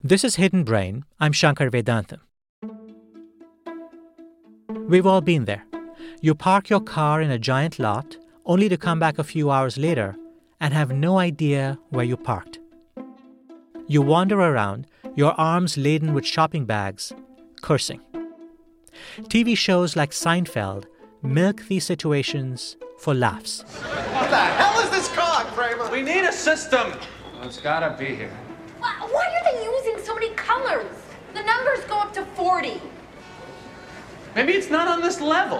This is Hidden Brain. I'm Shankar Vedantam. We've all been there. You park your car in a giant lot only to come back a few hours later and have no idea where you parked. You wander around, your arms laden with shopping bags, cursing. TV shows like Seinfeld milk these situations for laughs. What the hell is this cog, Kramer? We need a system. Well, it's gotta be here. Why are they using so many colors? The numbers go up to 40. Maybe it's not on this level.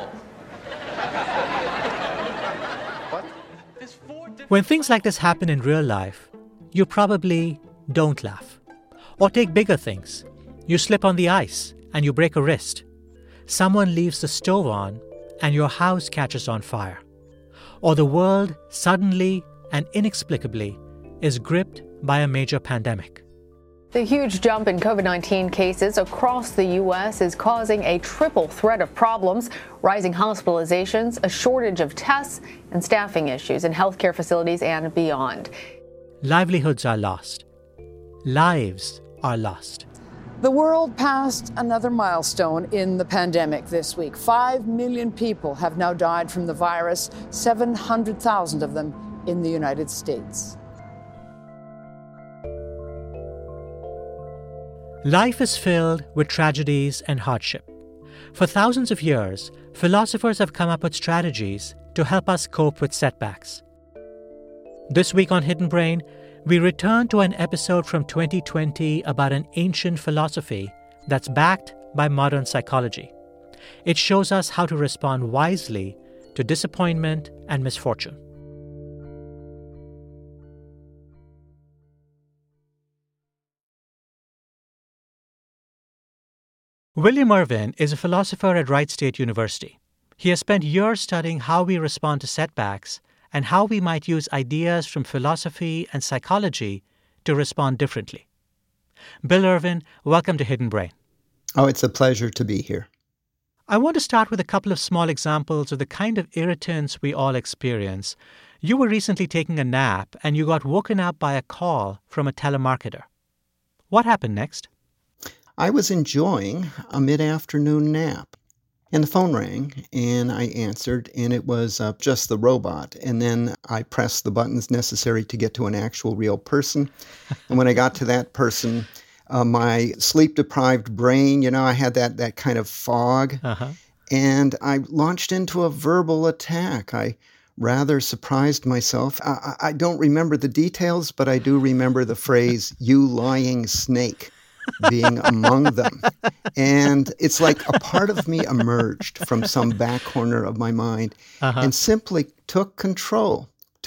What? There's four different... When things like this happen in real life, you probably don't laugh. Or take bigger things. You slip on the ice and you break a wrist. Someone leaves the stove on and your house catches on fire. Or the world suddenly and inexplicably is gripped by a major pandemic. The huge jump in COVID-19 cases across the U.S. is causing a triple threat of problems: rising hospitalizations, a shortage of tests, and staffing issues in healthcare facilities and beyond. Livelihoods are lost. Lives are lost. The world passed another milestone in the pandemic this week. 5 million people have now died from the virus, 700,000 of them in the United States. Life is filled with tragedies and hardship. For thousands of years, philosophers have come up with strategies to help us cope with setbacks. This week on Hidden Brain, we return to an episode from 2020 about an ancient philosophy that's backed by modern psychology. It shows us how to respond wisely to disappointment and misfortune. William Irwin is a philosopher at Wright State University. He has spent years studying how we respond to setbacks and how we might use ideas from philosophy and psychology to respond differently. Bill Irwin, welcome to Hidden Brain. Oh, it's a pleasure to be here. I want to start with a couple of small examples of the kind of irritants we all experience. You were recently taking a nap and you got woken up by a call from a telemarketer. What happened next? I was enjoying a mid-afternoon nap, and the phone rang, and I answered, and it was just the robot. And then I pressed the buttons necessary to get to an actual real person. And when I got to that person, my sleep-deprived brain, I had that kind of fog, and I launched into a verbal attack. I rather surprised myself. I don't remember the details, but I do remember the phrase, "you lying snake," being among them. And it's like a part of me emerged from some back corner of my mind and simply took control.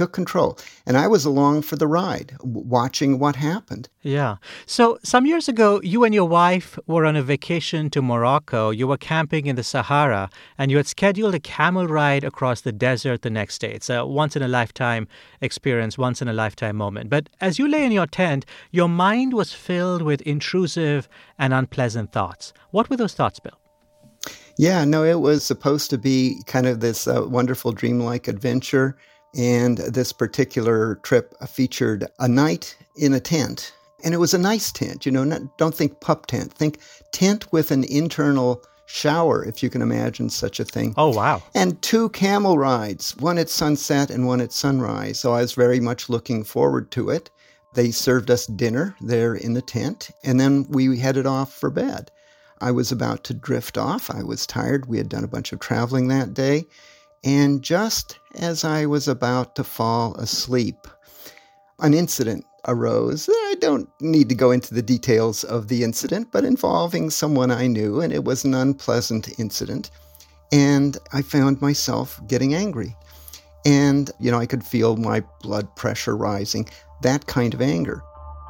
And I was along for the ride, watching what happened. Yeah. So some years ago, you and your wife were on a vacation to Morocco. You were camping in the Sahara, and you had scheduled a camel ride across the desert the next day. It's a once-in-a-lifetime experience, once-in-a-lifetime moment. But as you lay in your tent, your mind was filled with intrusive and unpleasant thoughts. What were those thoughts, Bill? Yeah, no, it was supposed to be kind of this wonderful dreamlike adventure. And this particular trip featured a night in a tent. And it was a nice tent, don't think pup tent. Think tent with an internal shower, if you can imagine such a thing. Oh, wow. And 2 camel rides, one at sunset and one at sunrise. So I was very much looking forward to it. They served us dinner there in the tent, and then we headed off for bed. I was about to drift off. I was tired. We had done a bunch of traveling that day. And just as I was about to fall asleep, an incident arose. I don't need to go into the details of the incident, but involving someone I knew, and it was an unpleasant incident. And I found myself getting angry. And, I could feel my blood pressure rising, that kind of anger.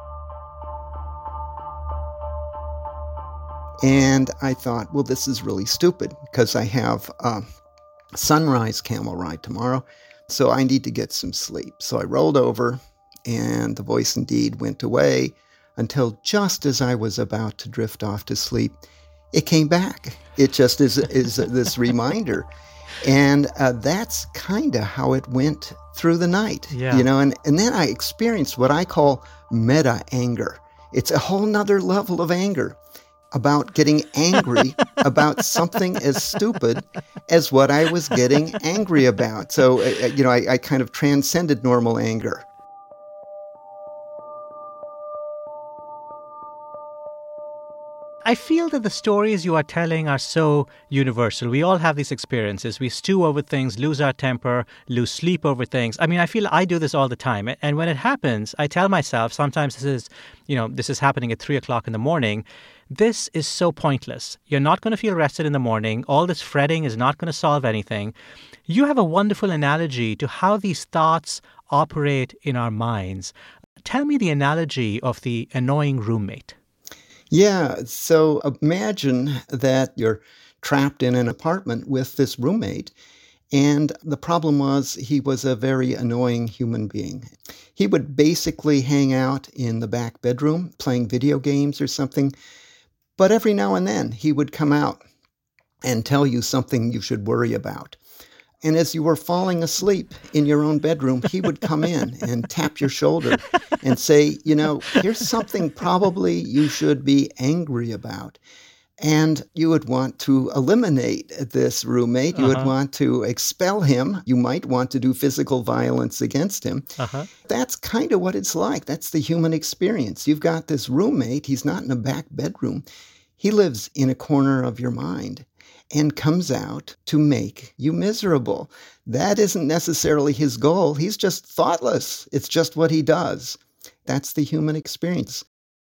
And I thought, well, this is really stupid because I have sunrise camel ride tomorrow, so I need to get some sleep. So I rolled over, and the voice indeed went away until just as I was about to drift off to sleep, it came back. It just is this reminder. And that's kind of how it went through the night, Yeah. And then I experienced what I call meta anger. It's a whole nother level of anger about getting angry about something as stupid as what I was getting angry about. So, I kind of transcended normal anger. I feel that the stories you are telling are so universal. We all have these experiences. We stew over things, lose our temper, lose sleep over things. I mean, I feel I do this all the time. And when it happens, I tell myself, sometimes this is happening at 3 o'clock in the morning. This is so pointless. You're not going to feel rested in the morning. All this fretting is not going to solve anything. You have a wonderful analogy to how these thoughts operate in our minds. Tell me the analogy of the annoying roommate. Yeah, so imagine that you're trapped in an apartment with this roommate, and the problem was he was a very annoying human being. He would basically hang out in the back bedroom playing video games or something, but every now and then he would come out and tell you something you should worry about. And as you were falling asleep in your own bedroom, he would come in and tap your shoulder and say, here's something probably you should be angry about. And you would want to eliminate this roommate. You would want to expel him. You might want to do physical violence against him. That's kind of what it's like. That's the human experience. You've got this roommate. He's not in a back bedroom. He lives in a corner of your mind and comes out to make you miserable. That isn't necessarily his goal. He's just thoughtless. It's just what he does. That's the human experience.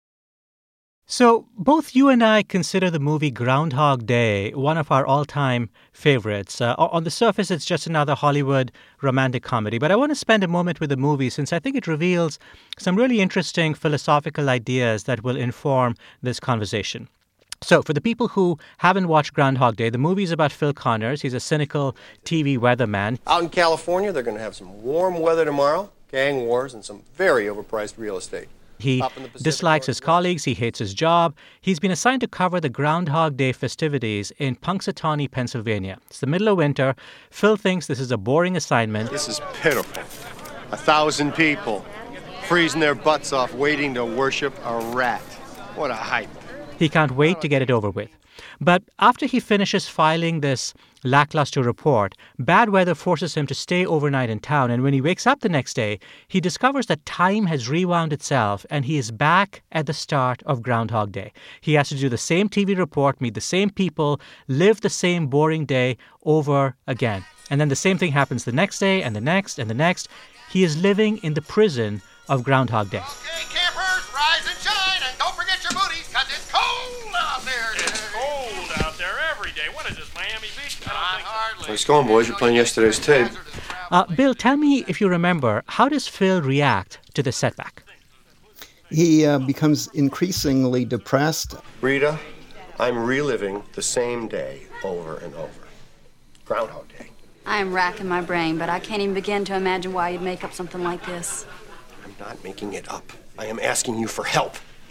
So both you and I consider the movie Groundhog Day one of our all-time favorites. On the surface, it's just another Hollywood romantic comedy. But I want to spend a moment with the movie since I think it reveals some really interesting philosophical ideas that will inform this conversation. So for the people who haven't watched Groundhog Day, the movie is about Phil Connors. He's a cynical TV weatherman. Out in California, they're going to have some warm weather tomorrow, gang wars, and some very overpriced real estate. He dislikes his colleagues. He hates his job. He's been assigned to cover the Groundhog Day festivities in Punxsutawney, Pennsylvania. It's the middle of winter. Phil thinks this is a boring assignment. This is pitiful. 1,000 people freezing their butts off waiting to worship a rat. What a hype. He can't wait to get it over with. But after he finishes filing this lackluster report, bad weather forces him to stay overnight in town. And when he wakes up the next day, he discovers that time has rewound itself and he is back at the start of Groundhog Day. He has to do the same TV report, meet the same people, live the same boring day over again. And then the same thing happens the next day and the next and the next. He is living in the prison of Groundhog Day. Okay, campers, rise and shine, and don't forget your booties, because it's cold out there. It's cold out there every day. What is this, Miami Beach? I don't think so. Nice going, boys. You're playing yesterday's tape. Bill, tell me if you remember, how does Phil react to this setback? He becomes increasingly depressed. Rita, I'm reliving the same day over and over. Groundhog Day. I am racking my brain, but I can't even begin to imagine why you'd make up something like this. I'm not making it up. I am asking you for help.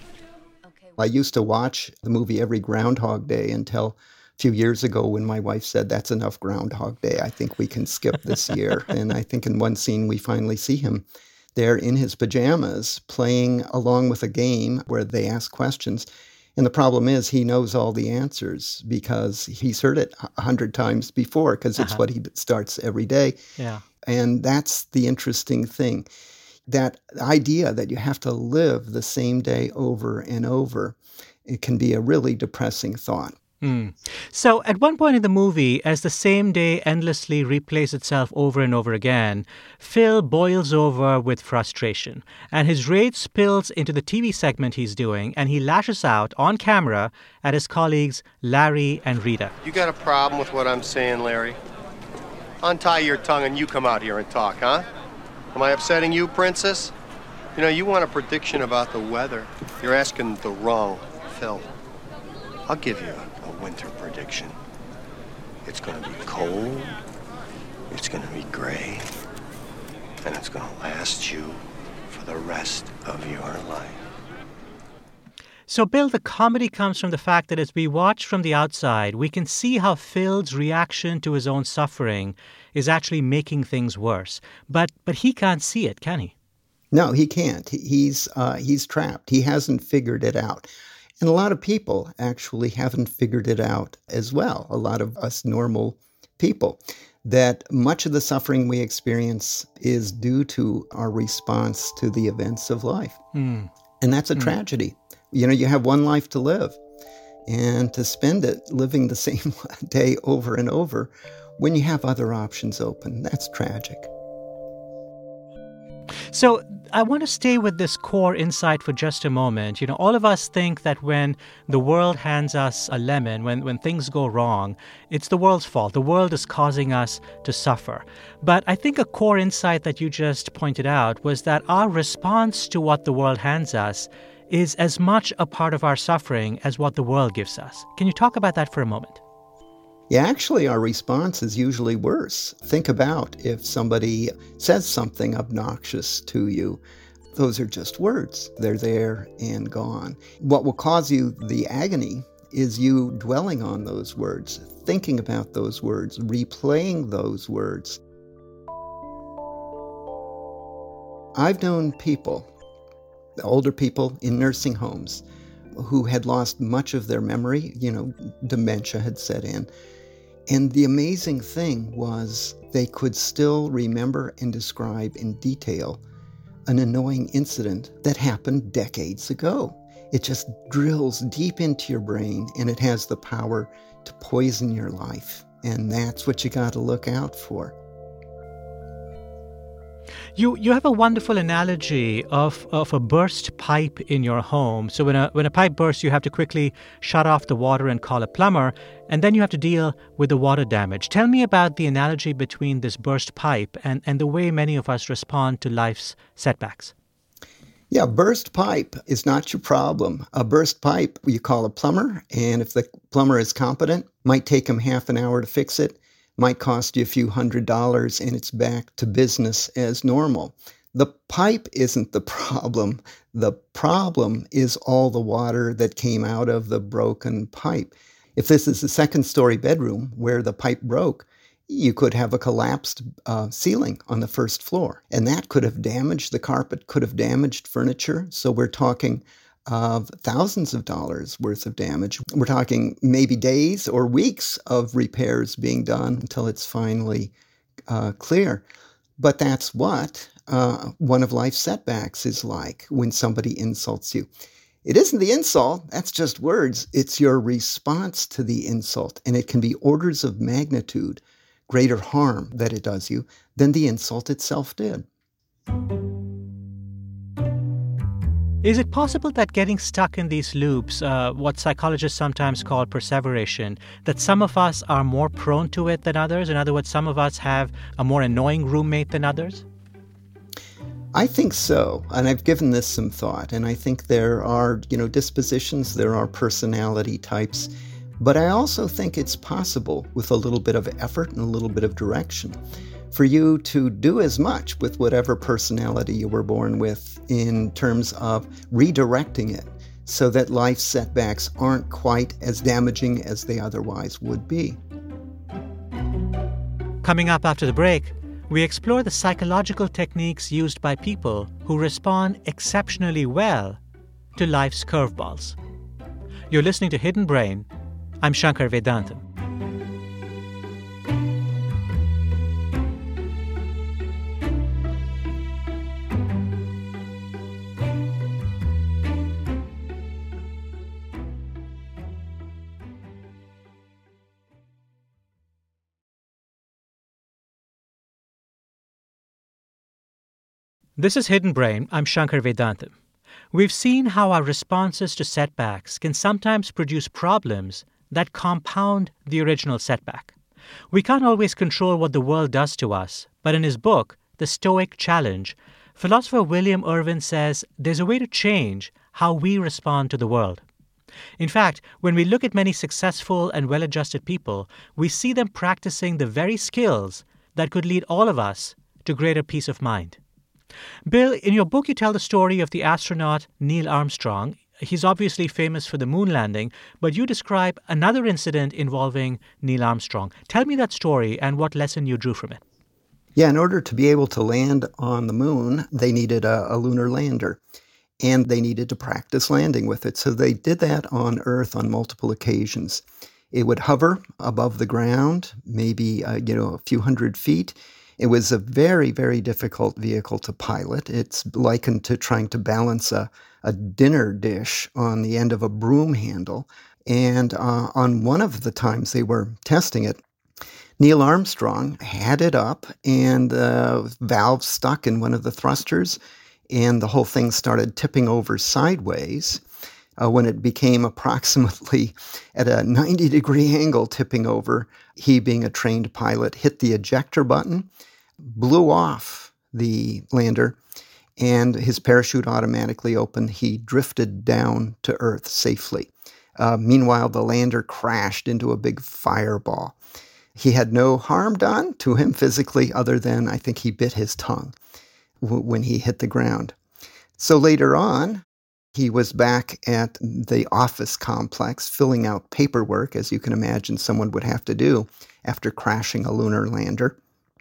I used to watch the movie every Groundhog Day until a few years ago when my wife said, that's enough Groundhog Day. I think we can skip this year. And I think in one scene we finally see him there in his pajamas playing along with a game where they ask questions. And the problem is he knows all the answers because he's heard it 100 times before because it's what he starts every day. Yeah. And that's the interesting thing. That idea that you have to live the same day over and over, it can be a really depressing thought. So at one point in the movie, as the same day endlessly replays itself over and over again, Phil boils over with frustration, and his rage spills into the TV segment he's doing, and he lashes out on camera at his colleagues Larry and Rita. You got a problem with what I'm saying, Larry? Untie your tongue and you come out here and talk, huh? Am I upsetting you, Princess? You know, you want a prediction about the weather. You're asking the wrong Phil. I'll give you a winter prediction. It's going to be cold, it's going to be gray, and it's going to last you for the rest of your life. So, Bill, the comedy comes from the fact that as we watch from the outside, we can see how Phil's reaction to his own suffering is actually making things worse. But he can't see it, can he? No, he can't. He's trapped. He hasn't figured it out. And a lot of people actually haven't figured it out as well. A lot of us normal people, that much of the suffering we experience is due to our response to the events of life. And that's a tragedy. You know, you have one life to live, and to spend it living the same day over and over when you have other options open, that's tragic. So I want to stay with this core insight for just a moment. You know, all of us think that when the world hands us a lemon, when things go wrong, it's the world's fault. The world is causing us to suffer. But I think a core insight that you just pointed out was that our response to what the world hands us is as much a part of our suffering as what the world gives us. Can you talk about that for a moment? Yeah, actually, our response is usually worse. Think about if somebody says something obnoxious to you. Those are just words. They're there and gone. What will cause you the agony is you dwelling on those words, thinking about those words, replaying those words. I've known people, older people in nursing homes, who had lost much of their memory. You know, dementia had set in. And the amazing thing was they could still remember and describe in detail an annoying incident that happened decades ago. It just drills deep into your brain, and it has the power to poison your life. And that's what you got to look out for. You have a wonderful analogy of a burst pipe in your home. So when a pipe bursts, you have to quickly shut off the water and call a plumber, and then you have to deal with the water damage. Tell me about the analogy between this burst pipe and the way many of us respond to life's setbacks. Yeah, burst pipe is not your problem. A burst pipe, you call a plumber, and if the plumber is competent, might take him half an hour to fix it. Might cost you a few $100s, and it's back to business as normal. The pipe isn't the problem. The problem is all the water that came out of the broken pipe. If this is a second-story bedroom where the pipe broke, you could have a collapsed ceiling on the first floor, and that could have damaged the carpet, could have damaged furniture. So we're talking of thousands of dollars worth of damage. We're talking maybe days or weeks of repairs being done until it's finally clear. But that's what one of life's setbacks is like when somebody insults you. It isn't the insult, that's just words. It's your response to the insult, and it can be orders of magnitude greater harm that it does you than the insult itself did. Is it possible that getting stuck in these loops, what psychologists sometimes call perseveration, that some of us are more prone to it than others? In other words, some of us have a more annoying roommate than others? I think so, and I've given this some thought, and I think there are, dispositions, there are personality types, but I also think it's possible with a little bit of effort and a little bit of direction for you to do as much with whatever personality you were born with in terms of redirecting it so that life's setbacks aren't quite as damaging as they otherwise would be. Coming up after the break, we explore the psychological techniques used by people who respond exceptionally well to life's curveballs. You're listening to Hidden Brain. I'm Shankar Vedantam. This is Hidden Brain. I'm Shankar Vedantam. We've seen how our responses to setbacks can sometimes produce problems that compound the original setback. We can't always control what the world does to us, but in his book, The Stoic Challenge, philosopher William Irwin says there's a way to change how we respond to the world. In fact, when we look at many successful and well-adjusted people, we see them practicing the very skills that could lead all of us to greater peace of mind. Bill, in your book, you tell the story of the astronaut Neil Armstrong. He's obviously famous for the moon landing, but you describe another incident involving Neil Armstrong. Tell me that story and what lesson you drew from it. Yeah, in order to be able to land on the moon, they needed a lunar lander. And they needed to practice landing with it. So they did that on Earth on multiple occasions. It would hover above the ground, maybe a few hundred feet. It was a very, very difficult vehicle to pilot. It's likened to trying to balance a dinner dish on the end of a broom handle. And on one of the times they were testing it, Neil Armstrong had it up and the valve stuck in one of the thrusters, and the whole thing started tipping over sideways. When it became approximately at a 90-degree angle tipping over, he, being a trained pilot, hit the ejector button, blew off the lander, and his parachute automatically opened. He drifted down to Earth safely. Meanwhile, the lander crashed into a big fireball. He had no harm done to him physically other than I think he bit his tongue when he hit the ground. So later on, he was back at the office complex filling out paperwork, as you can imagine someone would have to do after crashing a lunar lander.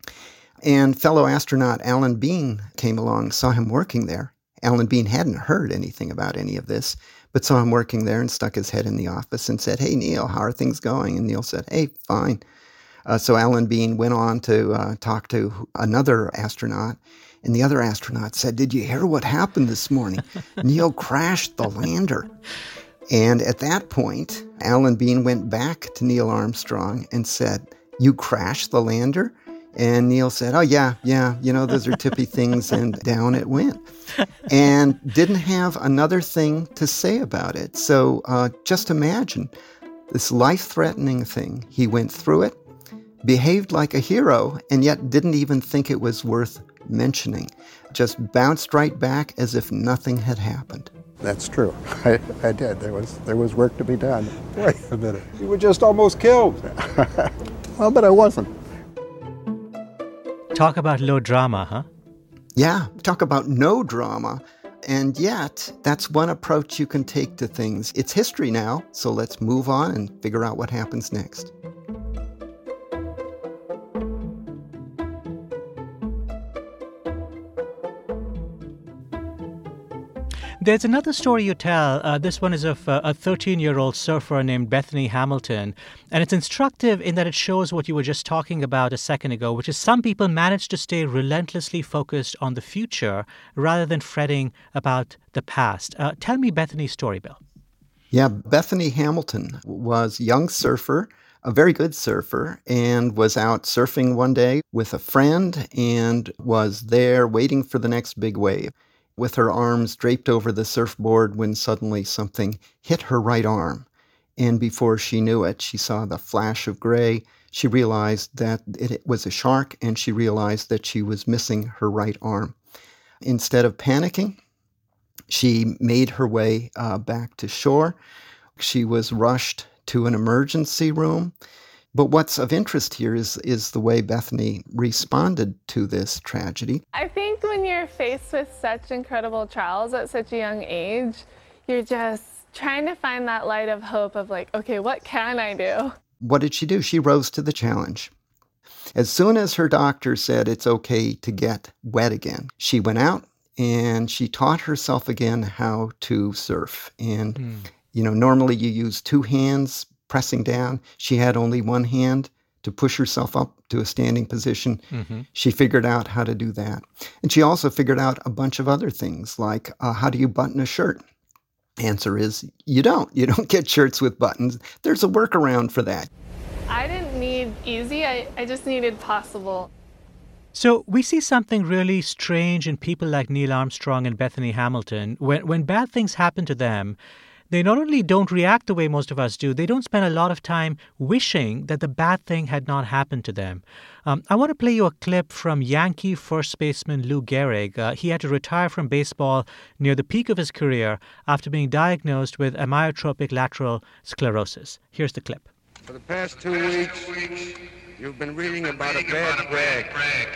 And fellow astronaut Alan Bean came along, saw him working there. Alan Bean hadn't heard anything about any of this, but saw him working there and stuck his head in the office and said, "Hey, Neil, how are things going?" And Neil said, "Hey, fine." So Alan Bean went on to talk to another astronaut, and the other astronaut said, "Did you hear what happened this morning? Neil crashed the lander." And at that point, Alan Bean went back to Neil Armstrong and said, "You crashed the lander?" And Neil said, "Oh, yeah, those are tippy things," and down it went. And didn't have another thing to say about it. So just imagine this life-threatening thing. He went through it, behaved like a hero, and yet didn't even think it was worth mentioning. Just bounced right back as if nothing had happened. That's true. I did. There was work to be done. Wait a minute. You were just almost killed. Well, but I wasn't. Talk about low drama, huh? Yeah, talk about no drama. And yet, that's one approach you can take to things. It's history now, so let's move on and figure out what happens next. There's another story you tell. This one is of a 13-year-old surfer named Bethany Hamilton. And it's instructive in that it shows what you were just talking about a second ago, which is some people manage to stay relentlessly focused on the future rather than fretting about the past. Tell me Bethany's story, Bill. Yeah, Bethany Hamilton was a young surfer, a very good surfer, and was out surfing one day with a friend and was there waiting for the next big wave, with her arms draped over the surfboard when suddenly something hit her right arm. And before she knew it, she saw the flash of gray. She realized that it was a shark, and she realized that she was missing her right arm. Instead of panicking, she made her way back to shore. She was rushed to an emergency room. But what's of interest here is the way Bethany responded to this tragedy. I think when you're faced with such incredible trials at such a young age, you're just trying to find that light of hope of like, okay, what can I do? What did she do? She rose to the challenge. As soon as her doctor said it's okay to get wet again, she went out and she taught herself again how to surf. And, normally you use two hands pressing down. She had only one hand to push herself up to a standing position. Mm-hmm. She figured out how to do that. And she also figured out a bunch of other things, like how do you button a shirt? Answer is you don't. You don't get shirts with buttons. There's a workaround for that. I didn't need easy. I just needed possible. So we see something really strange in people like Neil Armstrong and Bethany Hamilton. When bad things happen to them, they not only don't react the way most of us do, they don't spend a lot of time wishing that the bad thing had not happened to them. I want to play you a clip from Yankee first baseman Lou Gehrig. He had to retire from baseball near the peak of his career after being diagnosed with amyotrophic lateral sclerosis. Here's the clip. For the past 2 weeks, you've been reading about a bad brag.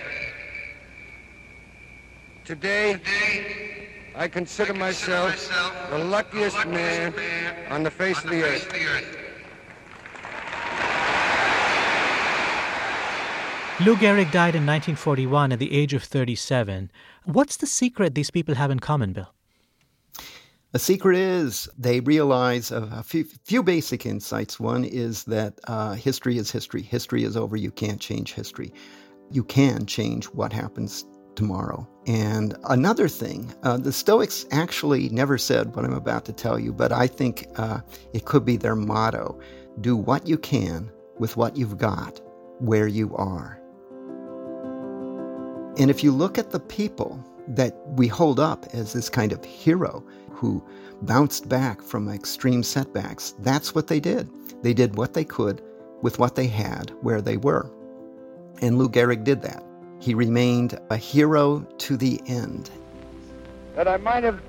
Today, I consider myself the luckiest man on the face of the earth. Lou Gehrig died in 1941 at the age of 37. What's the secret these people have in common, Bill? The secret is they realize a few basic insights. One is that history is history. History is over. You can't change history. You can change what happens tomorrow. And another thing, the Stoics actually never said what I'm about to tell you, but I think it could be their motto. Do what you can with what you've got where you are. And if you look at the people that we hold up as this kind of hero who bounced back from extreme setbacks, that's what they did. They did what they could with what they had where they were. And Lou Gehrig did that. He remained a hero to the end. That I might have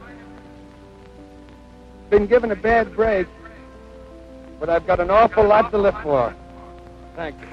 been given a bad break, but I've got an awful lot to live for. Thank you.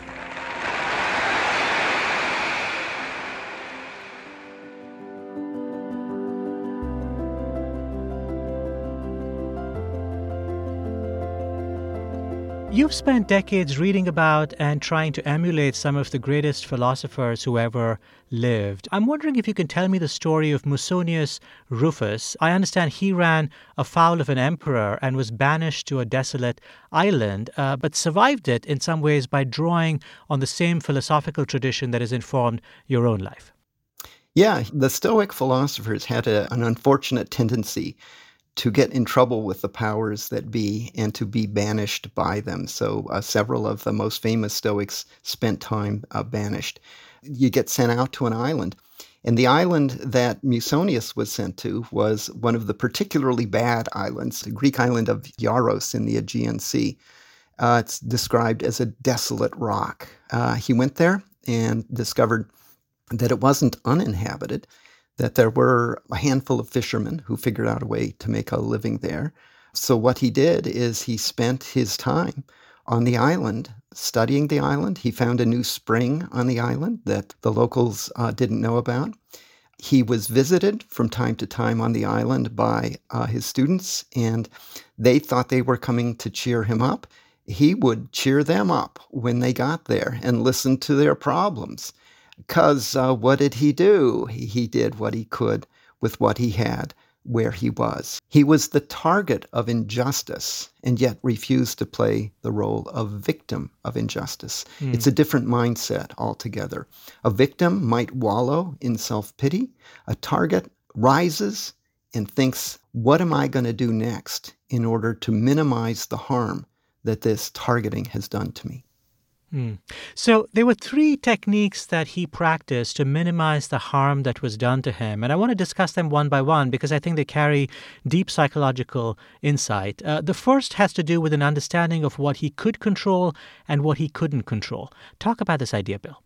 You've spent decades reading about and trying to emulate some of the greatest philosophers who ever lived. I'm wondering if you can tell me the story of Musonius Rufus. I understand he ran afoul of an emperor and was banished to a desolate island, but survived it in some ways by drawing on the same philosophical tradition that has informed your own life. Yeah, the Stoic philosophers had an unfortunate tendency to get in trouble with the powers that be and to be banished by them. So several of the most famous Stoics spent time banished. You get sent out to an island. And the island that Musonius was sent to was one of the particularly bad islands, the Greek island of Yaros in the Aegean Sea. It's described as a desolate rock. He went there and discovered that it wasn't uninhabited, that there were a handful of fishermen who figured out a way to make a living there. So what he did is he spent his time on the island, studying the island. He found a new spring on the island that the locals didn't know about. He was visited from time to time on the island by his students, and they thought they were coming to cheer him up. He would cheer them up when they got there and listen to their problems. Because what did he do? He did what he could with what he had where he was. He was the target of injustice and yet refused to play the role of victim of injustice. It's a different mindset altogether. A victim might wallow in self-pity. A target rises and thinks, what am I going to do next in order to minimize the harm that this targeting has done to me? So there were three techniques that he practiced to minimize the harm that was done to him. And I want to discuss them one by one because I think they carry deep psychological insight. The first has to do with an understanding of what he could control and what he couldn't control. Talk about this idea, Bill.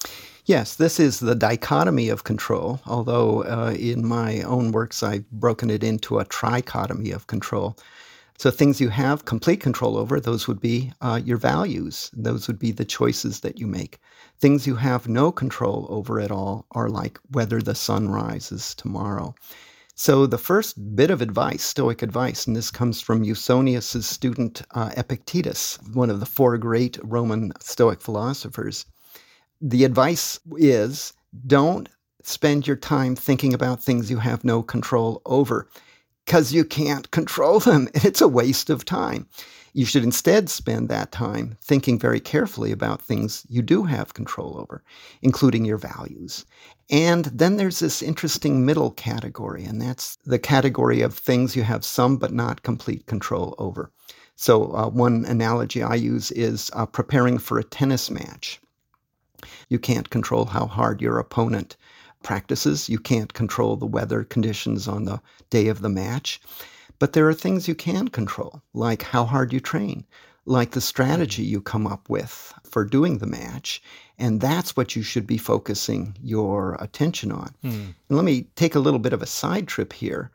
Yes, this is the dichotomy of control, although in my own works I've broken it into a trichotomy of control. So things you have complete control over, those would be your values. Those would be the choices that you make. Things you have no control over at all are like whether the sun rises tomorrow. So the first bit of advice, Stoic advice, and this comes from Musonius' student Epictetus, one of the four great Roman Stoic philosophers. The advice is, don't spend your time thinking about things you have no control over, because you can't control them. It's a waste of time. You should instead spend that time thinking very carefully about things you do have control over, including your values. And then there's this interesting middle category, and that's the category of things you have some but not complete control over. So one analogy I use is preparing for a tennis match. You can't control how hard your opponent practices. You can't control the weather conditions on the day of the match. But there are things you can control, like how hard you train, like the strategy you come up with for doing the match. And that's what you should be focusing your attention on. And let me take a little bit of a side trip here.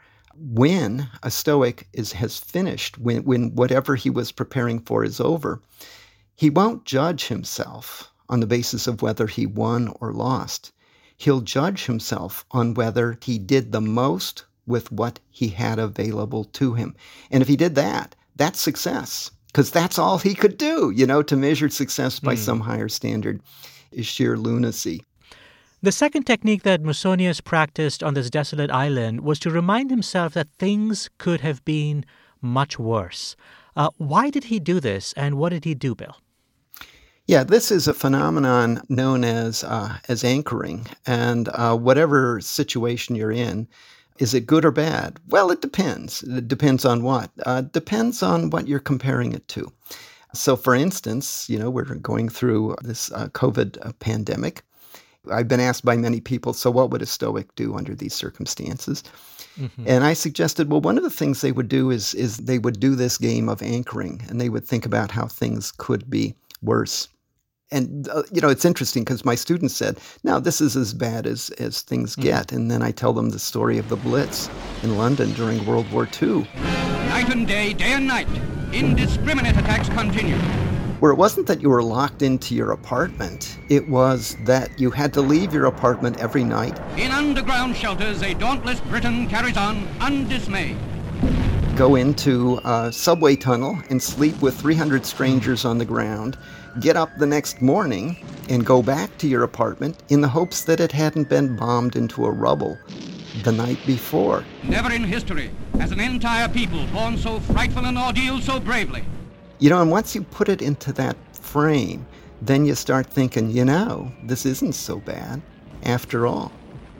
When a Stoic has finished, when whatever he was preparing for is over, he won't judge himself on the basis of whether he won or lost. He'll judge himself on whether he did the most with what he had available to him. And if he did that, that's success, because that's all he could do, to measure success by some higher standard. is sheer lunacy. The second technique that Musonius practiced on this desolate island was to remind himself that things could have been much worse. Why did he do this, and what did he do, Bill? Yeah, this is a phenomenon known as anchoring. And whatever situation you're in, is it good or bad? Well, it depends. It depends on what? Depends on what you're comparing it to. So, for instance, we're going through this COVID pandemic. I've been asked by many people, so what would a Stoic do under these circumstances? Mm-hmm. And I suggested, well, one of the things they would do is they would do this game of anchoring, and they would think about how things could be worse. And, it's interesting because my students said, no, this is as bad as things get. And then I tell them the story of the Blitz in London during World War II. Night and day and night, indiscriminate attacks continue. Where it wasn't that you were locked into your apartment, it was that you had to leave your apartment every night. In underground shelters, a dauntless Britain carries on undismayed. Go into a subway tunnel and sleep with 300 strangers on the ground, get up the next morning and go back to your apartment in the hopes that it hadn't been bombed into a rubble the night before. Never in history has an entire people borne so frightful an ordeal so bravely. And once you put it into that frame, then you start thinking, this isn't so bad after all.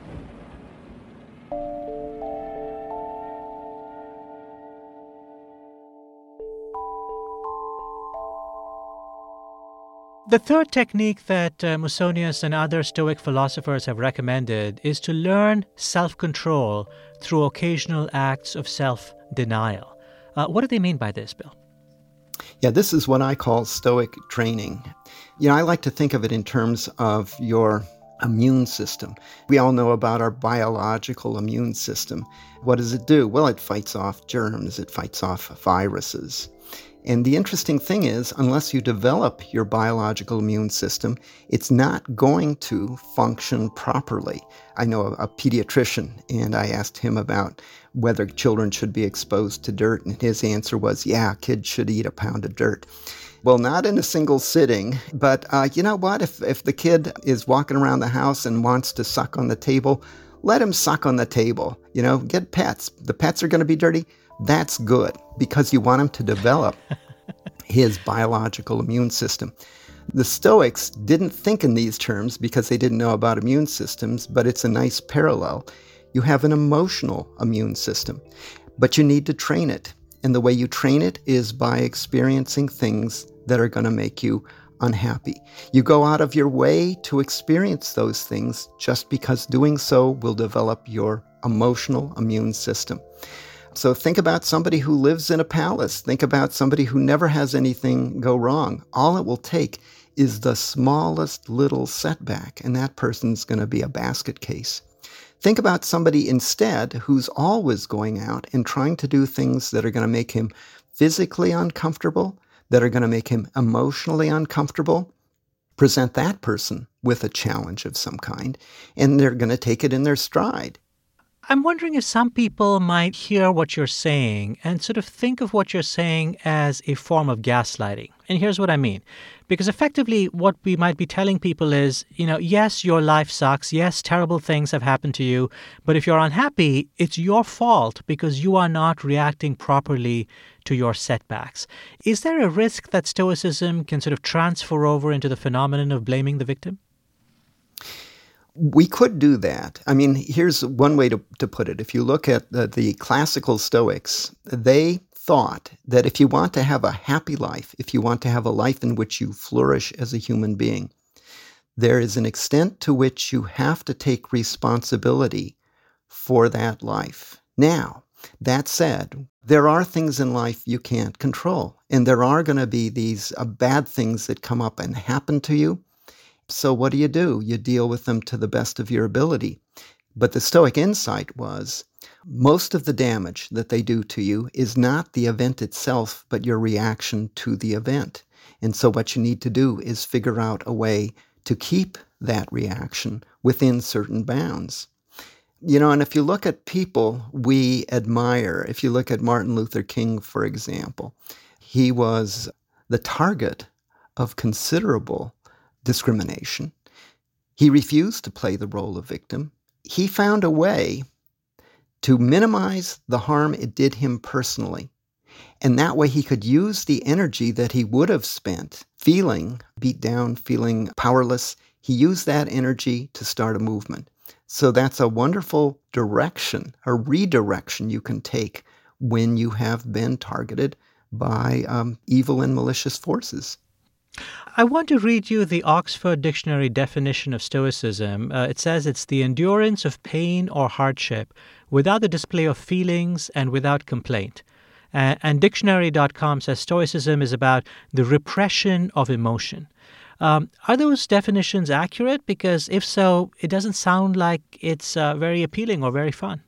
The third technique that Musonius and other Stoic philosophers have recommended is to learn self-control through occasional acts of self-denial. What do they mean by this, Bill? Yeah, this is what I call Stoic training. I like to think of it in terms of your immune system. We all know about our biological immune system. What does it do? Well, it fights off germs. It fights off viruses. And the interesting thing is, unless you develop your biological immune system, it's not going to function properly. I know a pediatrician, and I asked him about whether children should be exposed to dirt, and his answer was, yeah, kids should eat a pound of dirt. Well, not in a single sitting, but you know what? If the kid is walking around the house and wants to suck on the table, let him suck on the table. Get pets. The pets are going to be dirty. That's good, because you want him to develop his biological immune system. The Stoics didn't think in these terms because they didn't know about immune systems, but it's a nice parallel. You have an emotional immune system, but you need to train it. And the way you train it is by experiencing things that are going to make you unhappy. You go out of your way to experience those things just because doing so will develop your emotional immune system. So think about somebody who lives in a palace. Think about somebody who never has anything go wrong. All it will take is the smallest little setback, and that person's going to be a basket case. Think about somebody instead who's always going out and trying to do things that are going to make him physically uncomfortable, that are going to make him emotionally uncomfortable. Present that person with a challenge of some kind, and they're going to take it in their stride. I'm wondering if some people might hear what you're saying and sort of think of what you're saying as a form of gaslighting. And here's what I mean. Because effectively what we might be telling people is, yes, your life sucks. Yes, terrible things have happened to you. But if you're unhappy, it's your fault because you are not reacting properly to your setbacks. Is there a risk that Stoicism can sort of transfer over into the phenomenon of blaming the victim? We could do that. I mean, here's one way to put it. If you look at the classical Stoics, they thought that if you want to have a happy life, if you want to have a life in which you flourish as a human being, there is an extent to which you have to take responsibility for that life. Now, that said, there are things in life you can't control, and there are going to be these bad things that come up and happen to you. So what do? You deal with them to the best of your ability. But the Stoic insight was most of the damage that they do to you is not the event itself, but your reaction to the event. And so what you need to do is figure out a way to keep that reaction within certain bounds. And if you look at people we admire, if you look at Martin Luther King, for example, he was the target of considerable discrimination. He refused to play the role of victim. He found a way to minimize the harm it did him personally. And that way he could use the energy that he would have spent feeling beat down, feeling powerless. He used that energy to start a movement. So that's a wonderful direction, a redirection you can take when you have been targeted by evil and malicious forces. I want to read you the Oxford Dictionary definition of Stoicism. It says it's the endurance of pain or hardship without the display of feelings and without complaint. And dictionary.com says Stoicism is about the repression of emotion. Are those definitions accurate? Because if so, it doesn't sound like it's very appealing or very fun.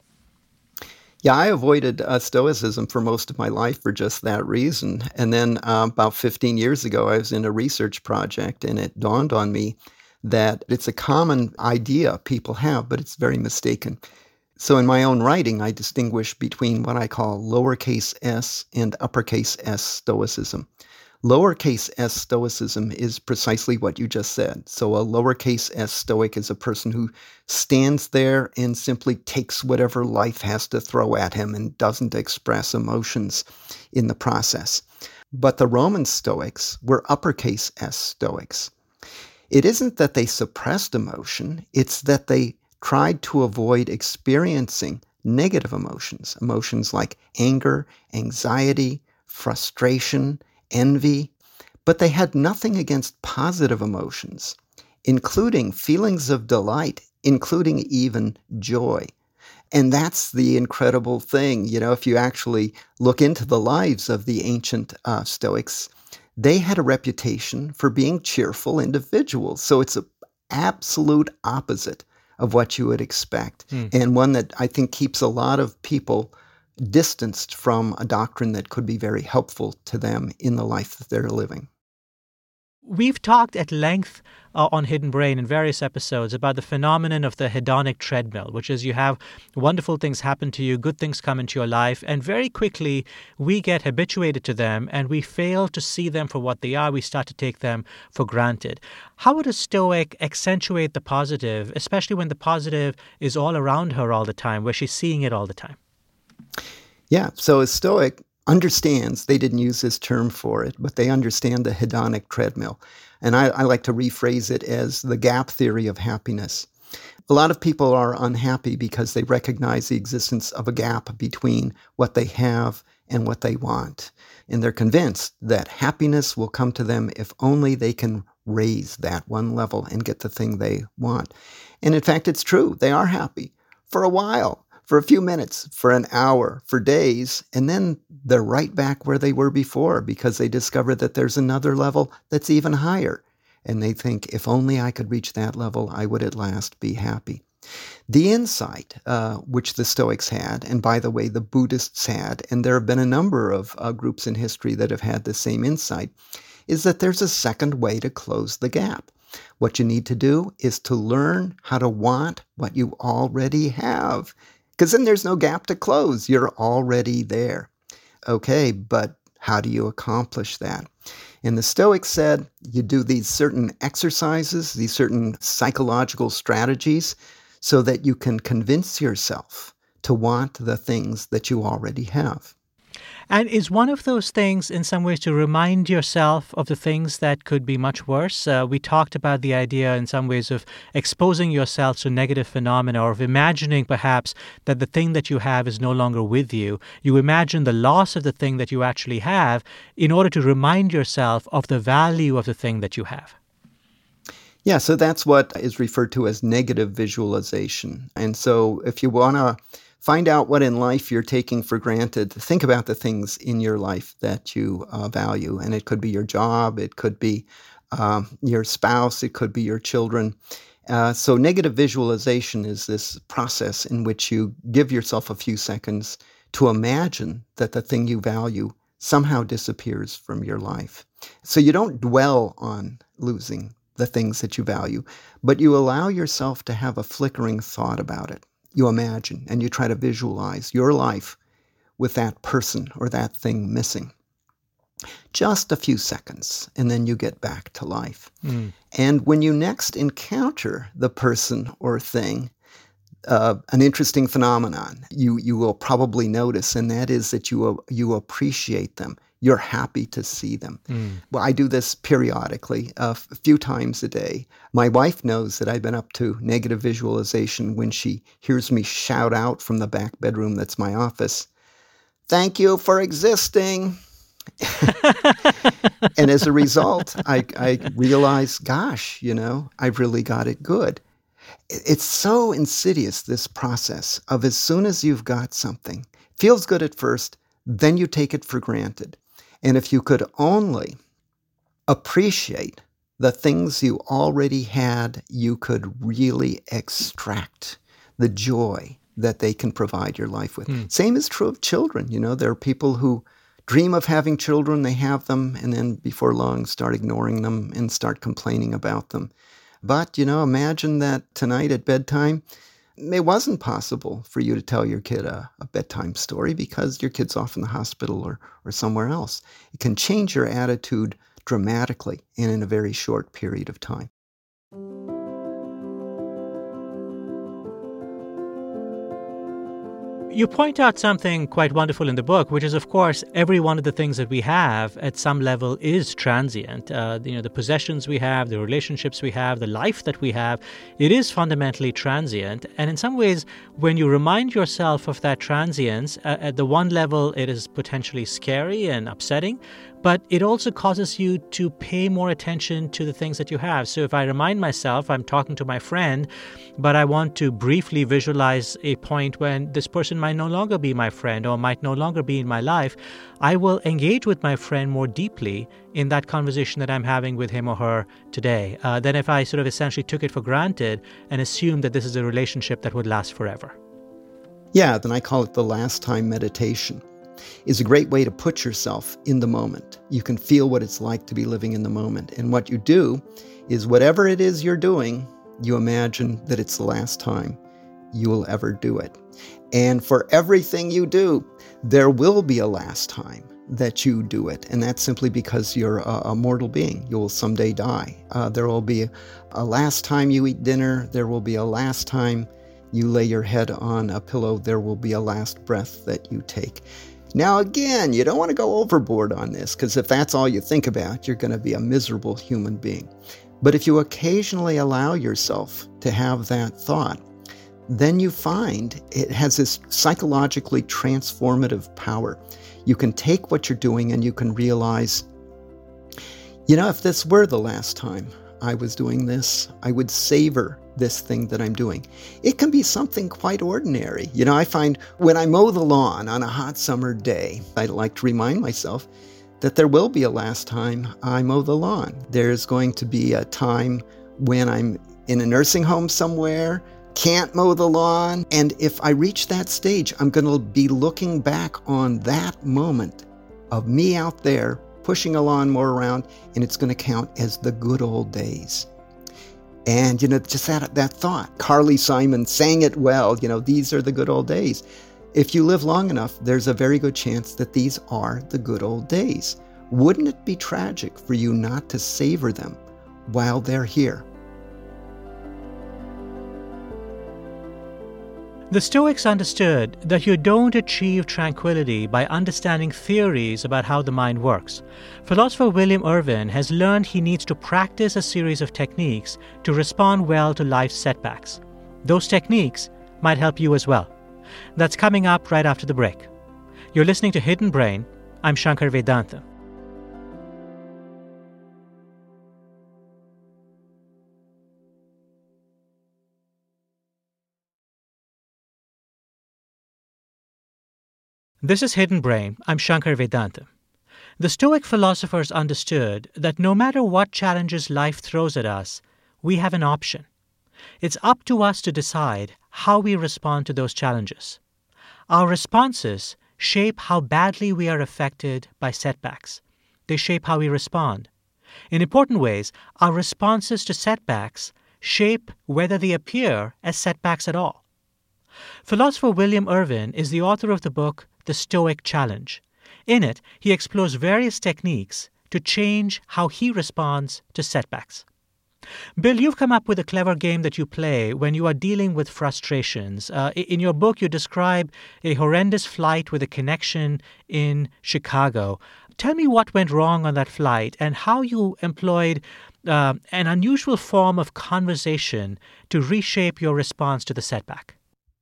Yeah, I avoided Stoicism for most of my life for just that reason. And then about 15 years ago, I was in a research project, and it dawned on me that it's a common idea people have, but it's very mistaken. So in my own writing, I distinguish between what I call lowercase s and uppercase s Stoicism. Lowercase s Stoicism is precisely what you just said. So a lowercase s Stoic is a person who stands there and simply takes whatever life has to throw at him and doesn't express emotions in the process. But the Roman Stoics were uppercase s Stoics. It isn't that they suppressed emotion, it's that they tried to avoid experiencing negative emotions, emotions like anger, anxiety, frustration, envy, but they had nothing against positive emotions, including feelings of delight, including even joy. And that's the incredible thing. You know, if you actually look into the lives of the ancient Stoics, they had a reputation for being cheerful individuals. So it's an absolute opposite of what you would expect, and one that I think keeps a lot of people distanced from a doctrine that could be very helpful to them in the life that they're living. We've talked at length on Hidden Brain in various episodes about the phenomenon of the hedonic treadmill, which is you have wonderful things happen to you, good things come into your life, and very quickly we get habituated to them and we fail to see them for what they are. We start to take them for granted. How would a Stoic accentuate the positive, especially when the positive is all around her all the time, where she's seeing it all the time? Yeah, so a Stoic understands, they didn't use this term for it, but they understand the hedonic treadmill. And I like to rephrase it as the gap theory of happiness. A lot of people are unhappy because they recognize the existence of a gap between what they have and what they want. And they're convinced that happiness will come to them if only they can raise that one level and get the thing they want. And in fact, it's true. They are happy for a while. For a few minutes, for an hour, for days, and then they're right back where they were before because they discover that there's another level that's even higher. And they think, if only I could reach that level, I would at last be happy. The insight which the Stoics had, and by the way, the Buddhists had, and there have been a number of groups in history that have had the same insight, is that there's a second way to close the gap. What you need to do is to learn how to want what you already have. Because then there's no gap to close. You're already there. Okay, but how do you accomplish that? And the Stoics said you do these certain exercises, these certain psychological strategies, so that you can convince yourself to want the things that you already have. And is one of those things in some ways to remind yourself of the things that could be much worse? We talked about the idea in some ways of exposing yourself to negative phenomena or of imagining perhaps that the thing that you have is no longer with you. You imagine the loss of the thing that you actually have in order to remind yourself of the value of the thing that you have. Yeah, so that's what is referred to as negative visualization. And so if you want to find out what in life you're taking for granted, think about the things in your life that you value. And it could be your job, it could be your spouse, it could be your children. So negative visualization is this process in which you give yourself a few seconds to imagine that the thing you value somehow disappears from your life. So you don't dwell on losing the things that you value, but you allow yourself to have a flickering thought about it. You imagine and you try to visualize your life with that person or that thing missing. just a few seconds, and then you get back to life. And when you next encounter the person or thing, an interesting phenomenon you will probably notice, and that is that you appreciate them. You're happy to see them. Well, I do this periodically, a few times a day. My wife knows that I've been up to negative visualization when she hears me shout out from the back bedroom that's my office, "Thank you for existing." And as a result, I realize, gosh, I've really got it good. It's so insidious, this process of as soon as you've got something, feels good at first, then you take it for granted. And if you could only appreciate the things you already had, you could really extract the joy that they can provide your life with. Same is true of children. There are people who dream of having children, they have them, and then before long start ignoring them and start complaining about them. But, imagine that tonight at bedtime, it wasn't possible for you to tell your kid a bedtime story because your kid's off in the hospital or somewhere else. It can change your attitude dramatically and in a very short period of time. You point out something quite wonderful in the book, which is, of course, every one of the things that we have at some level is transient. The possessions we have, the relationships we have, the life that we have, it is fundamentally transient. And in some ways, when you remind yourself of that transience, at the one level, it is potentially scary and upsetting, but it also causes you to pay more attention to the things that you have. So if I remind myself I'm talking to my friend, but I want to briefly visualize a point when this person might no longer be my friend or might no longer be in my life, I will engage with my friend more deeply in that conversation that I'm having with him or her today than if I sort of essentially took it for granted and assumed that this is a relationship that would last forever. Yeah, then I call it the last time meditation. Is a great way to put yourself in the moment. You can feel what it's like to be living in the moment. And what you do is whatever it is you're doing, you imagine that it's the last time you will ever do it. And for everything you do, there will be a last time that you do it. And that's simply because you're a mortal being. You will someday die. There will be a last time you eat dinner. There will be a last time you lay your head on a pillow. There will be a last breath that you take. Now, again, you don't want to go overboard on this, because if that's all you think about, you're going to be a miserable human being. But if you occasionally allow yourself to have that thought, then you find it has this psychologically transformative power. You can take what you're doing and you can realize, if this were the last time I was doing this, I would savor this thing that I'm doing. It can be something quite ordinary. I find when I mow the lawn on a hot summer day, I like to remind myself that there will be a last time I mow the lawn. There's going to be a time when I'm in a nursing home somewhere, can't mow the lawn, and if I reach that stage, I'm going to be looking back on that moment of me out there pushing a lawnmower around, and it's going to count as the good old days. And, just that thought. Carly Simon sang it well, these are the good old days. If you live long enough, there's a very good chance that these are the good old days. Wouldn't it be tragic for you not to savor them while they're here? The Stoics understood that you don't achieve tranquility by understanding theories about how the mind works. Philosopher William Irwin has learned he needs to practice a series of techniques to respond well to life's setbacks. Those techniques might help you as well. That's coming up right after the break. You're listening to Hidden Brain. I'm Shankar Vedantam. This is Hidden Brain. I'm Shankar Vedantam. The Stoic philosophers understood that no matter what challenges life throws at us, we have an option. It's up to us to decide how we respond to those challenges. Our responses shape how badly we are affected by setbacks. They shape how we respond. In important ways, our responses to setbacks shape whether they appear as setbacks at all. Philosopher William Irwin is the author of the book The Stoic Challenge. In it, he explores various techniques to change how he responds to setbacks. Bill, you've come up with a clever game that you play when you are dealing with frustrations. In your book, you describe a horrendous flight with a connection in Chicago. Tell me what went wrong on that flight and how you employed an unusual form of conversation to reshape your response to the setback.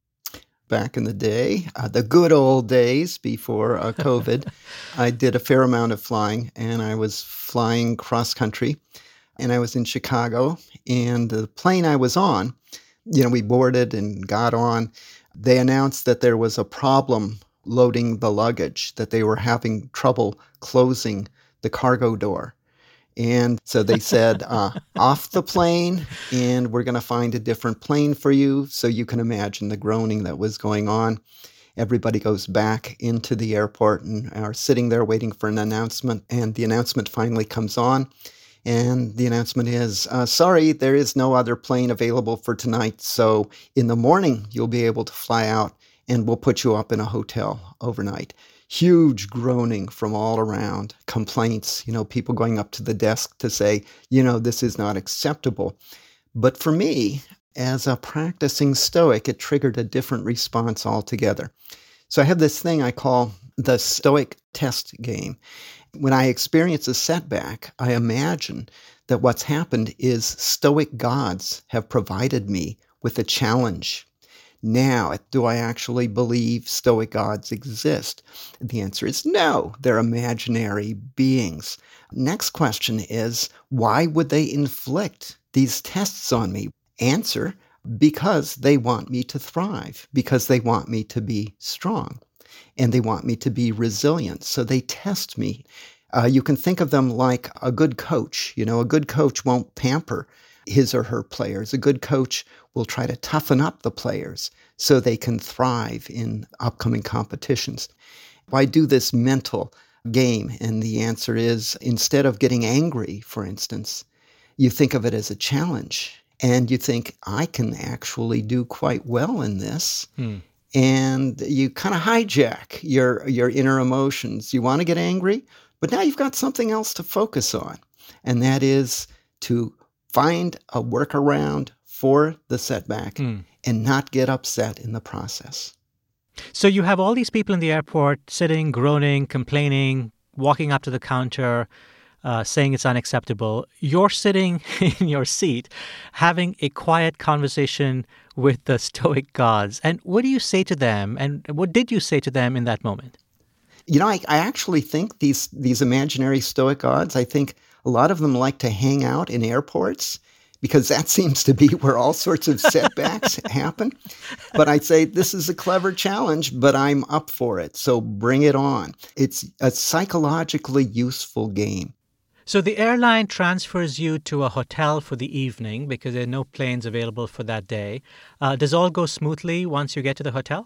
Back in the day, the good old days before COVID, I did a fair amount of flying, and I was flying cross-country. And I was in Chicago, and the plane I was on, we boarded and got on. They announced that there was a problem loading the luggage, that they were having trouble closing the cargo door. And so they said, off the plane, and we're going to find a different plane for you. So you can imagine the groaning that was going on. Everybody goes back into the airport and are sitting there waiting for an announcement, and the announcement finally comes on. And the announcement is, sorry, there is no other plane available for tonight. So in the morning, you'll be able to fly out and we'll put you up in a hotel overnight. Huge groaning from all around, complaints, people going up to the desk to say, this is not acceptable. But for me, as a practicing Stoic, it triggered a different response altogether. So I have this thing I call the Stoic test game. When I experience a setback, I imagine that what's happened is Stoic gods have provided me with a challenge. Now, do I actually believe Stoic gods exist? The answer is no, they're imaginary beings. Next question is, why would they inflict these tests on me? Answer, because they want me to thrive, because they want me to be strong. And they want me to be resilient, so they test me. You can think of them like a good coach. A good coach won't pamper his or her players. A good coach will try to toughen up the players so they can thrive in upcoming competitions. Why do this mental game? And the answer is, instead of getting angry, for instance, you think of it as a challenge. And you think, I can actually do quite well in this. And you kind of hijack your inner emotions. You want to get angry, but now you've got something else to focus on. And that is to find a workaround for the setback and not get upset in the process. So you have all these people in the airport sitting, groaning, complaining, walking up to the counter, saying it's unacceptable. You're sitting in your seat having a quiet conversation with the Stoic gods. And what do you say to them? And what did you say to them in that moment? I actually think these imaginary Stoic gods, I think a lot of them like to hang out in airports because that seems to be where all sorts of setbacks happen. But I'd say this is a clever challenge, but I'm up for it. So bring it on. It's a psychologically useful game. So the airline transfers you to a hotel for the evening because there are no planes available for that day. Does all go smoothly once you get to the hotel?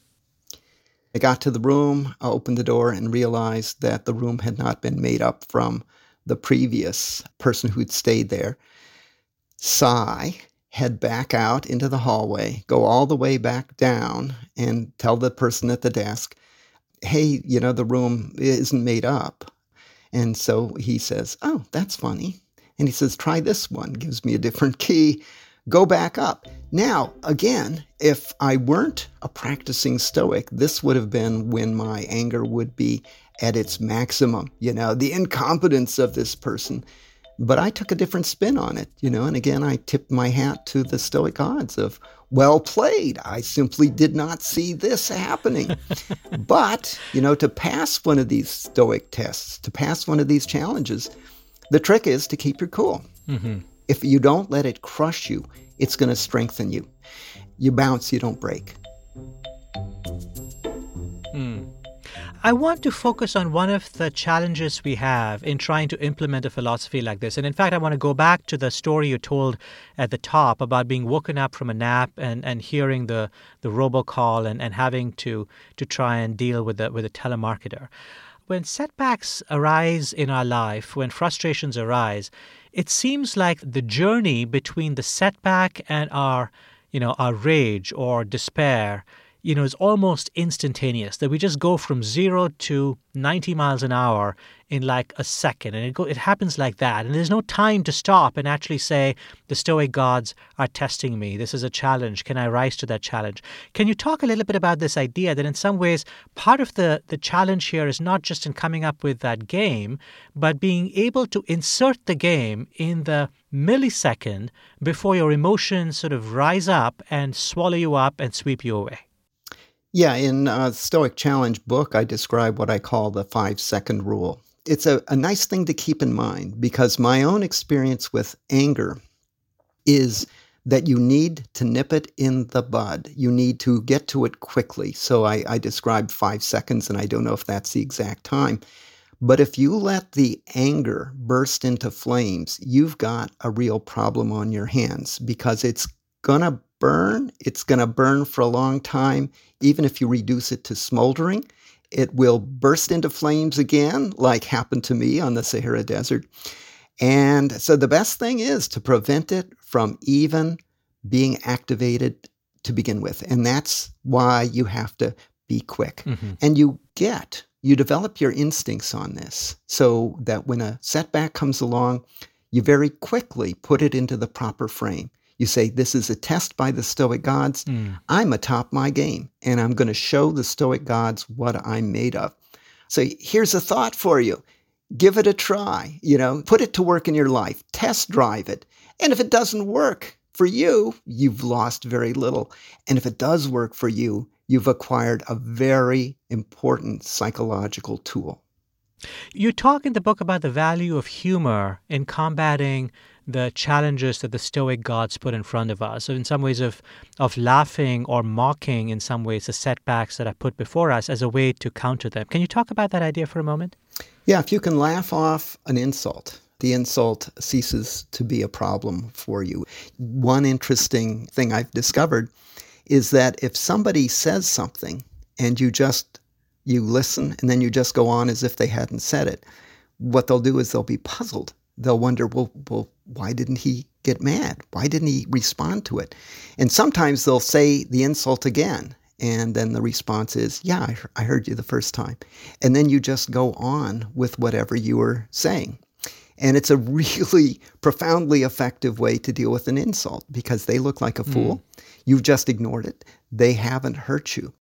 I got to the room, I opened the door and realized that the room had not been made up from the previous person who'd stayed there. Sigh, head back out into the hallway, go all the way back down and tell the person at the desk, hey, the room isn't made up. And so he says, oh, that's funny. And he says, try this one, gives me a different key, go back up. Now, again, if I weren't a practicing Stoic, this would have been when my anger would be at its maximum, the incompetence of this person. But I took a different spin on it, and again, I tipped my hat to the Stoic gods of, well played. I simply did not see this happening. But, to pass one of these Stoic tests, to pass one of these challenges, the trick is to keep your cool. Mm-hmm. If you don't let it crush you, it's going to strengthen you. You bounce, you don't break. I want to focus on one of the challenges we have in trying to implement a philosophy like this. And in fact, I want to go back to the story you told at the top about being woken up from a nap and hearing the robocall and having to try and deal with the telemarketer. When setbacks arise in our life, when frustrations arise, it seems like the journey between the setback and our rage or despair, is almost instantaneous, that we just go from 0 to 90 miles an hour in like a second. And it happens like that. And there's no time to stop and actually say, the Stoic gods are testing me. This is a challenge. Can I rise to that challenge? Can you talk a little bit about this idea that in some ways, part of the challenge here is not just in coming up with that game, but being able to insert the game in the millisecond before your emotions sort of rise up and swallow you up and sweep you away? Yeah, in Stoic Challenge book, I describe what I call the 5-second rule. It's a nice thing to keep in mind because my own experience with anger is that you need to nip it in the bud. You need to get to it quickly. So I described 5 seconds, and I don't know if that's the exact time. But if you let the anger burst into flames, you've got a real problem on your hands because it's going to burn. It's going to burn for a long time. Even if you reduce it to smoldering, it will burst into flames again, like happened to me on the Sahara Desert. And so the best thing is to prevent it from even being activated to begin with. And that's why you have to be quick. Mm-hmm. And you develop your instincts on this so that when a setback comes along, you very quickly put it into the proper frame. You say, this is a test by the Stoic gods. I'm atop my game, and I'm going to show the Stoic gods what I'm made of. So here's a thought for you. Give it a try, put it to work in your life, test drive it. And if it doesn't work for you, you've lost very little. And if it does work for you, you've acquired a very important psychological tool. You talk in the book about the value of humor in combating the challenges that the Stoic gods put in front of us. So in some ways of laughing or mocking, in some ways, the setbacks that are put before us as a way to counter them. Can you talk about that idea for a moment? Yeah, if you can laugh off an insult, the insult ceases to be a problem for you. One interesting thing I've discovered is that if somebody says something and you listen and then you just go on as if they hadn't said it, what they'll do is they'll be puzzled. They'll wonder, well, why didn't he get mad? Why didn't he respond to it? And sometimes they'll say the insult again. And then the response is, yeah, I heard you the first time. And then you just go on with whatever you were saying. And it's a really profoundly effective way to deal with an insult because they look like a fool. You've just ignored it. They haven't hurt you.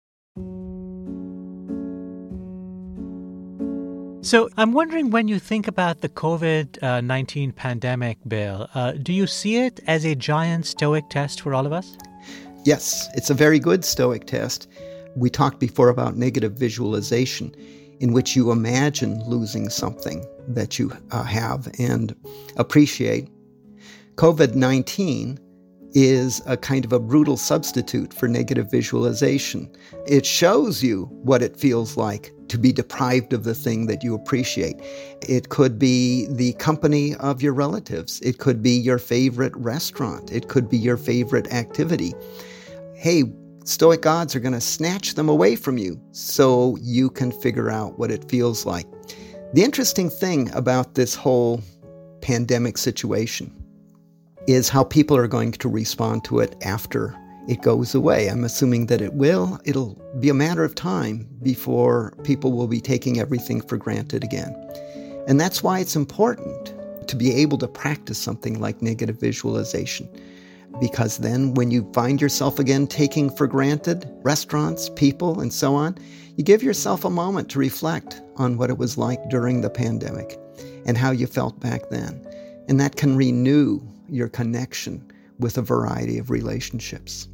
So I'm wondering, when you think about the COVID-19 pandemic, Bill, do you see it as a giant Stoic test for all of us? Yes, it's a very good Stoic test. We talked before about negative visualization, in which you imagine losing something that you have and appreciate. COVID-19 is a kind of a brutal substitute for negative visualization. It shows you what it feels like to be deprived of the thing that you appreciate. It could be the company of your relatives. It could be your favorite restaurant. It could be your favorite activity. Hey, Stoic gods are going to snatch them away from you so you can figure out what it feels like. The interesting thing about this whole pandemic situation is how people are going to respond to it after it goes away. I'm assuming that it will. It'll be a matter of time before people will be taking everything for granted again. And that's why it's important to be able to practice something like negative visualization. Because then when you find yourself again taking for granted restaurants, people, and so on, you give yourself a moment to reflect on what it was like during the pandemic and how you felt back then. And that can renew your connection with a variety of relationships.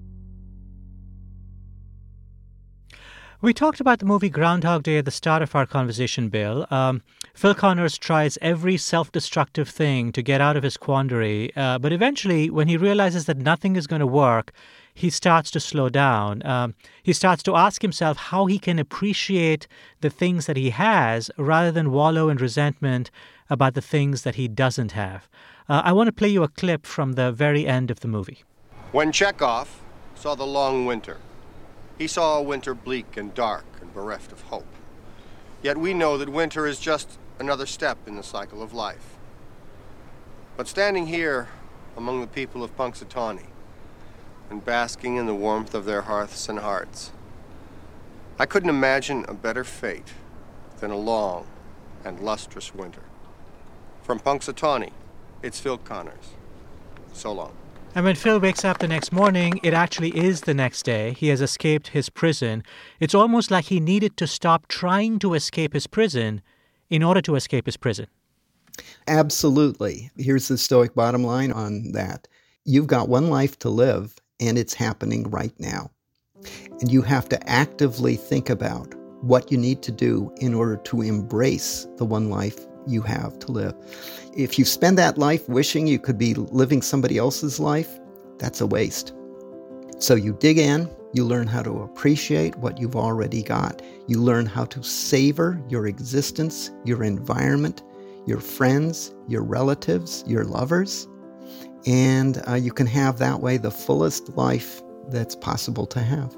We talked about the movie Groundhog Day at the start of our conversation, Bill. Phil Connors tries every self-destructive thing to get out of his quandary, but eventually, when he realizes that nothing is going to work, he starts to slow down. He starts to ask himself how he can appreciate the things that he has rather than wallow in resentment about the things that he doesn't have. I want to play you a clip from the very end of the movie. When Chekhov saw the long winter, he saw a winter bleak and dark and bereft of hope. Yet we know that winter is just another step in the cycle of life. But standing here among the people of Punxsutawney, and basking in the warmth of their hearths and hearts. I couldn't imagine a better fate than a long and lustrous winter. From Punxsutawney, it's Phil Connors. So long. And when Phil wakes up the next morning, it actually is the next day. He has escaped his prison. It's almost like he needed to stop trying to escape his prison in order to escape his prison. Absolutely. Here's the Stoic bottom line on that. You've got one life to live, and it's happening right now. And you have to actively think about what you need to do in order to embrace the one life you have to live. If you spend that life wishing you could be living somebody else's life, that's a waste. So you dig in, you learn how to appreciate what you've already got. You learn how to savor your existence, your environment, your friends, your relatives, your lovers. And you can have that way the fullest life that's possible to have.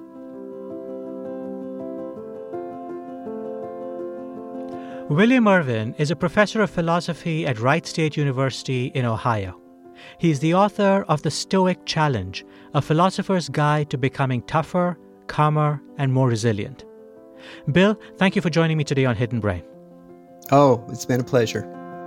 William Irvin is a professor of philosophy at Wright State University in Ohio. He's the author of The Stoic Challenge, a philosopher's guide to becoming tougher, calmer, and more resilient. Bill, thank you for joining me today on Hidden Brain. Oh, it's been a pleasure.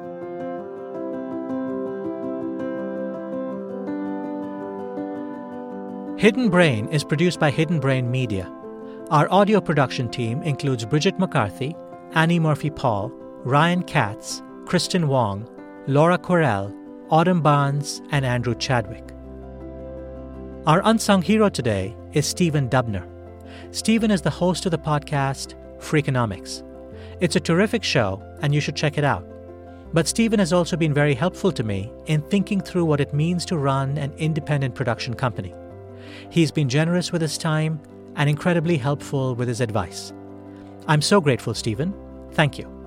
Hidden Brain is produced by Hidden Brain Media. Our audio production team includes Bridget McCarthy, Annie Murphy-Paul, Ryan Katz, Kristen Wong, Laura Correll, Autumn Barnes, and Andrew Chadwick. Our unsung hero today is Stephen Dubner. Stephen is the host of the podcast Freakonomics. It's a terrific show, and you should check it out. But Stephen has also been very helpful to me in thinking through what it means to run an independent production company. He's been generous with his time and incredibly helpful with his advice. I'm so grateful, Stephen. Thank you.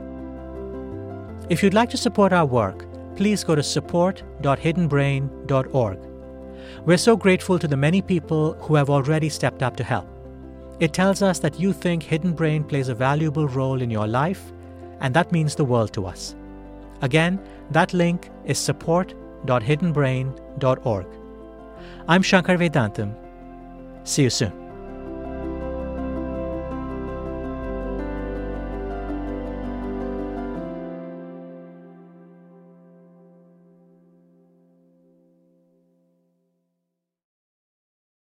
If you'd like to support our work, please go to support.hiddenbrain.org. We're so grateful to the many people who have already stepped up to help. It tells us that you think Hidden Brain plays a valuable role in your life, and that means the world to us. Again, that link is support.hiddenbrain.org. I'm Shankar Vedantam. See you soon.